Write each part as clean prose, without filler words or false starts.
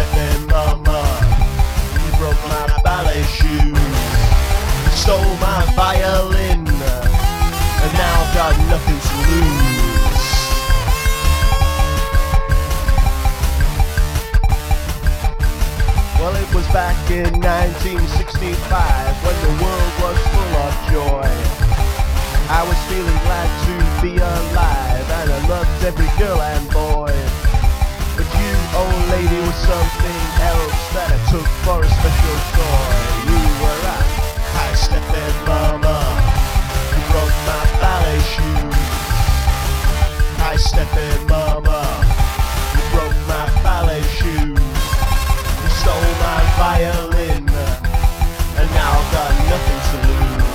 high-stepping mama, you broke my ballet shoes. You stole my violin, and now I've got nothing to lose. Well, it was back in 1965 when the world was full of joy. I was feeling glad to be alive, and I loved every girl and boy. But you, old lady, was something else that I took for a special toy. You were a high-stepping mama, you broke my ballet shoes. High-stepping mama, you broke my ballet shoes. You stole my violin, and now I've got nothing to lose.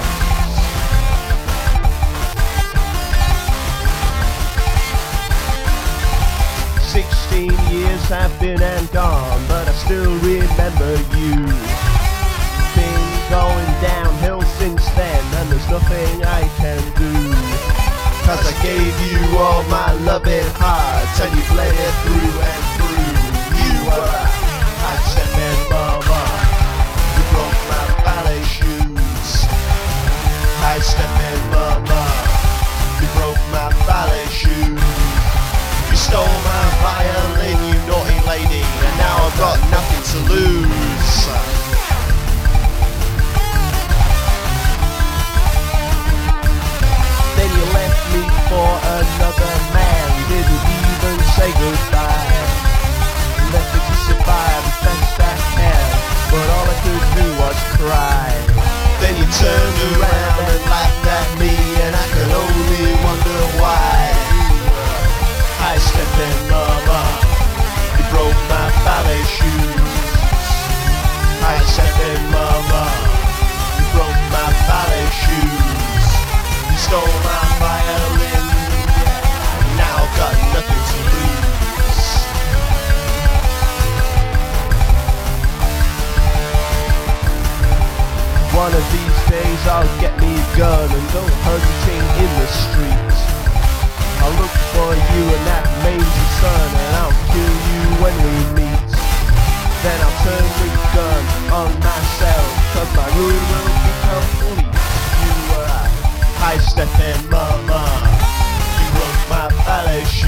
Years have been and gone, but I still remember you. Been going downhill since then, and there's nothing I can do. Cause I gave you all my loving heart, and you played it through and through. You were a high-stepping mama, you broke my ballet shoes. High-stepping mama, you broke my ballet shoes. You stole my violin, you naughty lady, and now I've got nothing to lose. Then you left me for another man, didn't even say goodbye. You left me to survive as best I can, but all I could do was cry. Then you turned around and laughed at me, and I can only wonder why. High-stepping mama, you broke my ballet shoes. High-stepping mama, you broke my ballet shoes. You stole my violin, now I've got nothing to lose. One of these days I'll get me a gun and go hunting in the streets. I'll look for you and that mangy son, and I'll kill you when we meet. Then I'll turn the gun on myself, cause my ruin will be complete. You were a high-stepping mama, you broke my ballet shoes.